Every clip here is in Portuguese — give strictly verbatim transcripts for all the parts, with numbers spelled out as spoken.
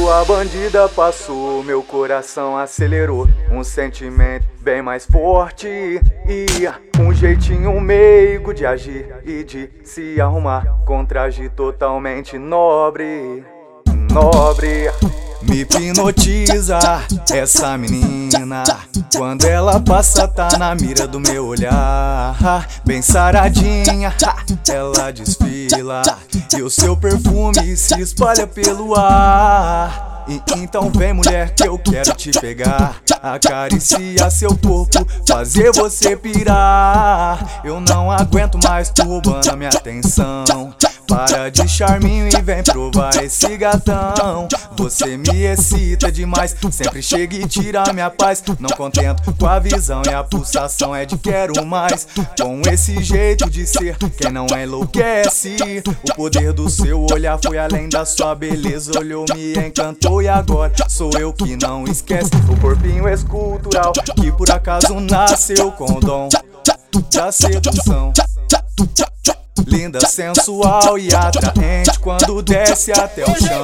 Quando a bandida passou, meu coração acelerou. Um sentimento bem mais forte e um jeitinho meigo de agir e de se arrumar, com traje totalmente nobre, nobre. Me hipnotiza essa menina, quando ela passa tá na mira do meu olhar. Bem saradinha, ela desfila e o seu perfume se espalha pelo ar. E então vem, mulher, que eu quero te pegar, acariciar seu corpo, fazer você pirar. Eu não aguento mais, tu roubando a minha atenção. Para de charminho e vem provar esse gatão. Você me excita demais, sempre chega e tira minha paz. Não contento com a visão e a pulsação é de quero mais. Com esse jeito de ser, quem não enlouquece. O poder do seu olhar foi além da sua beleza. Olhou, me encantou e agora sou eu que não esquece. O corpinho escultural que por acaso nasceu com o dom da sedução. Linda, sensual e atraente quando desce até o chão.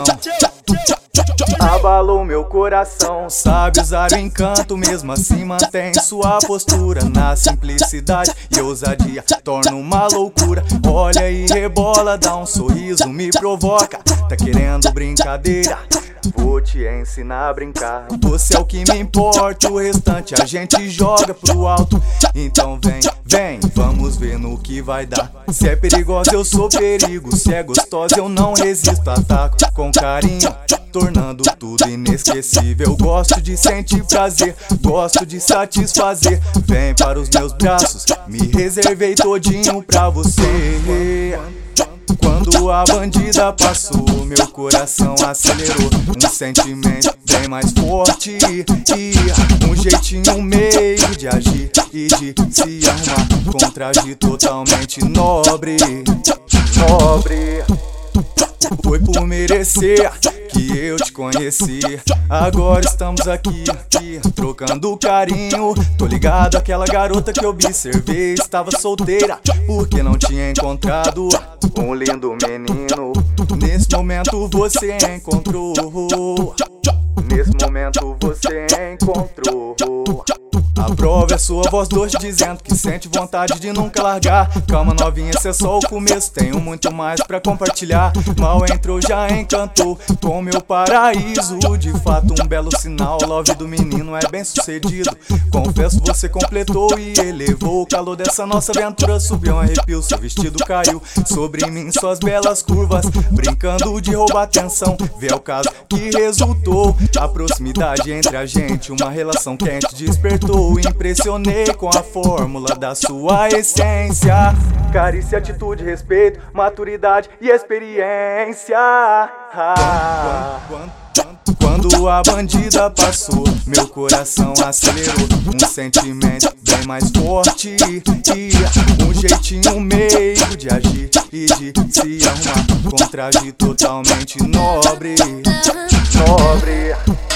Abalou meu coração, sabe usar o encanto, mesmo assim mantém sua postura. Na simplicidade e ousadia torna uma loucura. Olha e rebola, dá um sorriso, me provoca. Tá querendo brincadeira? Vou te ensinar a brincar. Você é o que me importa, o restante a gente joga pro alto. Então vem, vem, vamos ver no que vai dar. Se é perigosa eu sou perigo, se é gostosa eu não resisto. Ataco com carinho, tornando tudo inesquecível. Gosto de sentir prazer, gosto de satisfazer. Vem para os meus braços, me reservei todinho pra você. Quando a bandida passou, meu coração acelerou. Um sentimento bem mais forte e um jeitinho meio de agir e de se arrumar, com traje totalmente nobre, nobre. Foi por merecer que eu te conheci. Agora estamos aqui, aqui trocando carinho. Tô ligado àquela garota que observei, estava solteira porque não tinha encontrado um lindo menino. Nesse momento você encontrou, nesse momento você encontrou. A prova é sua voz doce dizendo que sente vontade de nunca largar. Calma, novinha, esse é só o começo, tenho muito mais pra compartilhar. Mal entrou, já encantou com meu paraíso. De fato um belo sinal, o love do menino é bem sucedido. Confesso, você completou e elevou o calor dessa nossa aventura. Subiu um arrepio, seu vestido caiu sobre mim, suas belas curvas, brincando de roubar atenção. Vê o caso que resultou, a proximidade entre a gente, uma relação quente despertou. Impressionei com a fórmula da sua essência. Carícia, atitude, respeito, maturidade e experiência. Ah. Quando a bandida passou, meu coração acelerou. Um sentimento bem mais forte e um jeitinho meio de agir e de se arrumar, com traje totalmente nobre, nobre.